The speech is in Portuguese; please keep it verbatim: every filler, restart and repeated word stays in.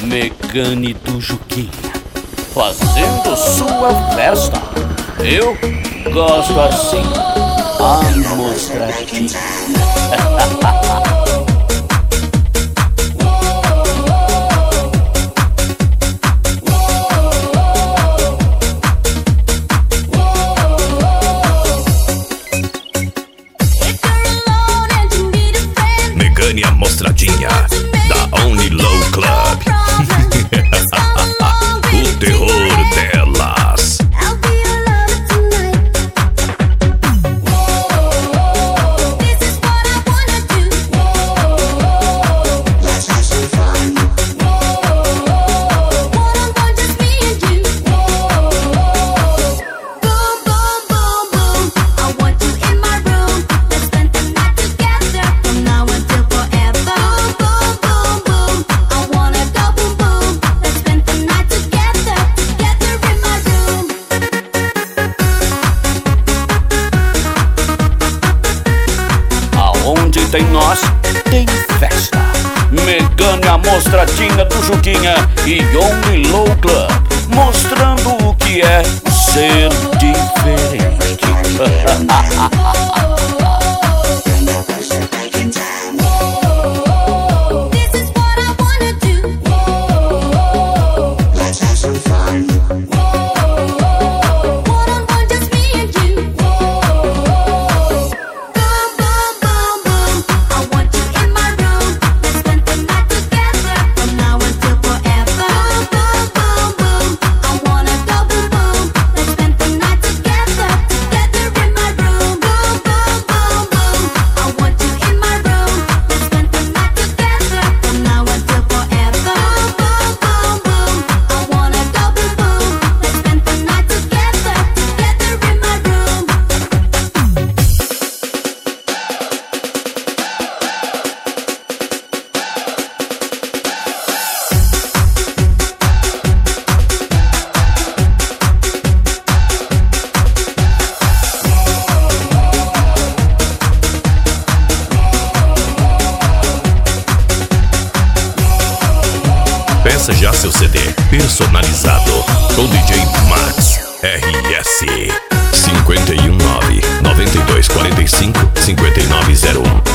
Megane do Juquinha, fazendo sua festa. Eu gosto assim, amostradinha. Megane Amostradinha, da Only Low Club. O terror delas. Onde tem nós, tem festa. Megane Amostradinha do Juquinha e Only Low Club, mostrando o que é ser diferente. Peça já seu C D personalizado com D J Max R S cinco um nove, nove dois quatro cinco, cinco nove zero um.